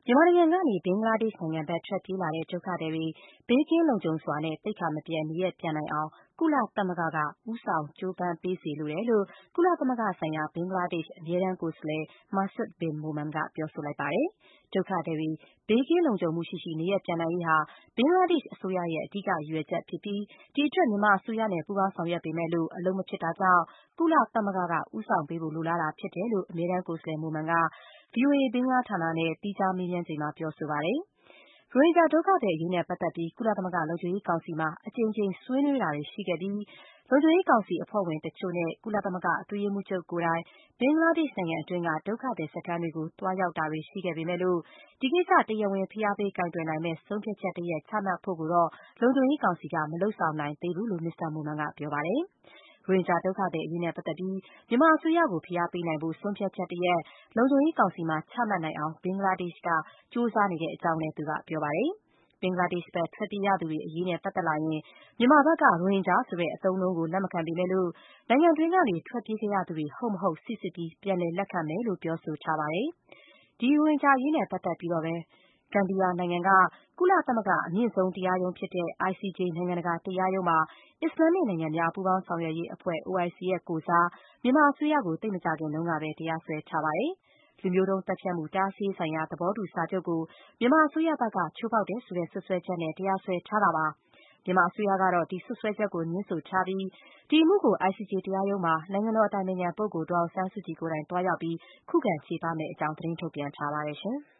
မြန်မာနိုင်ငံကနေဘင်္ဂလားဒေ့ရှ်နိုင်ငံဘက်ထွက်ပြေးလာတဲ့ဒုက္ခသည်တွေဘေးကင်းလုံခြုံစွာနဲ့သိက္ခာမပျက်နေရပ်ပြန်နိုင်အောင်ကုလသမဂ္ဂကဦးဆောင်ကြိုးပမ်းပေးစေလိုတယ်လို့ကုလသမဂ္ဂဆိုင်ရာဘင်္ဂလားဒေ့ရှ်အမြဲတမ်းကိုယ်စားလှယ် Masud Bin Momen ကပြောဆိုလိုက်ပါတယ်။ဒုက္ခသည်တွေဘေးကင်းလုံခြုံမှုရှိရှိနေရပ်ပြန်နိုင်ရေးဟာဘင်္ဂလားဒေ့ရှ်အစိုးရရဲ့အဓိကရည်ရွယ်ချက်ဖြစ်ပြီးဒီအတွက်မြန်မာအစိုးရနဲ့ပူးပေါင်းဆောင်ရွက်ပေမဲ့လို့အလုပ်မဖြစ်တာကြောင့်ကုလသမဂ္ဂကဦးဆောင်ပေးဖို့လိုလားတာဖြစ်တယ်လို့အမြဲတမ်းကိုယ်စားလှယ် Momen က VOA ဘင်္ဂလားဌာနနဲ့သီးခြားမေးမြန်းချိန်မှာပြောဆိုပါတယ်။ ရိုဟင်ဂျာဒုက္ခသည်အရေးနဲ့ပတ်သက်ပြီးကုလသမဂ္ဂလုံခြုံရေးကောင်စီမှာအကြိမ်ကြိမ်ဆွေးနွေးတာတွေရှိခဲ့ပြီးလုံခြုံရေးကောင်စီအဖွဲ့ဝင်တချို့နဲ့ကုလသမဂ္ဂအတွင်းရေးမှူးချုပ်ကိုယ်တိုင်ဘင်္ဂလားဒေ့ရှ်နိုင်ငံအတွင်းကဒုက္ခသည်စခန်းတွေကိုသွားရောက်တာတွေရှိခဲ့ပေမဲ့လို့ဒီကိစ္စတရားဝင်ဖိအားပေးကိုင်တွယ်နိုင်မယ့်ဆုံးဖြတ်ချက်တရပ်ချမှတ်ဖို့ကိုတော့လုံခြုံရေးကောင်စီကမလုပ်ဆောင်နိုင်သေးဘူးလို့ Mr. Momen ကပြောပါတယ်။ ရိုဟင်ဂျာဒုက္ခသည်အရေးနဲ့ပတ်သက်ပြီးမြန်မာအစိုးရကိုဖိအားပေးနိုင်ဖို့ဆုံးဖြတ်ချက်တရပ်လုံခြုံရေးကောင်စီမှာချမှတ်နိုင်အောင်ဘင်္ဂလားဒေ့ရှ်ကကြိုးစားနေတဲ့အကြောင်းလည်းသူကပြောပါတယ်။ ဘင်္ဂလားဒေ့ရှ်ဘက်ထွက်ပြေးရသူတွေအရေးနဲ့ပတ်သက်လာရင်မြန်မာဘက်ကရိုဟင်ဂျာဆိုတဲ့အသုံးအနှုန်းကိုလက်မခံပေမဲ့လို့နိုင်ငံတွင်းကနေထွက်ပြေးခဲ့ရသူတွေဟုတ်မဟုတ်စိစစ်ပြီးပြန်လည်လက်ခံမယ်လို့ပြောဆိုထားပါတယ်။ ဒီရိုဟင်ဂျာအရေးနဲ့ပတ်သက်ပြီးတော့ပဲဂမ်ဘီယာနိုင်ငံကကုလသမဂ္ဂအမြင့်ဆုံးတရားရုံးဖြစ်တဲ့ ICJ နိုင်ငံတကာတရားရုံးမှာအစ္စလာမစ်နိုင်ငံများပူးပေါင်းဆောင်ရွက်ရေးအဖွဲ့ OIC ရဲ့ကိုယ်စားမြန်မာအစိုးရကိုသိပ်မကြာခင်တုန်းကပဲတရားစွဲထားပါတယ်။ လူမျိုးတုံးသတ်ဖြတ်မှုတားဆီးရေးဆိုင်ရာသဘောတူစာချုပ်ကိုမြန်မာအစိုးရဘက်ကချိုးဖောက်တယ်ဆိုတဲ့စွပ်စွဲချက်နဲ့တရားစွဲထားတာပါ။ မြန်မာအစိုးရကတော့ဒီစွပ်စွဲချက်ကိုငြင်းဆိုထားပြီးဒီအမှုကို ICJ တရားရုံးမှာနိုင်ငံတော်အတိုင်ပင်ခံပုဂ္ဂိုလ်ဒေါ်အောင်ဆန်းစုကြည်ကိုယ်တိုင်သွားရောက်ပြီးခုခံချေပမယ့်အကြောင်းသတင်းထုတ်ပြန်ထားပါတယ်။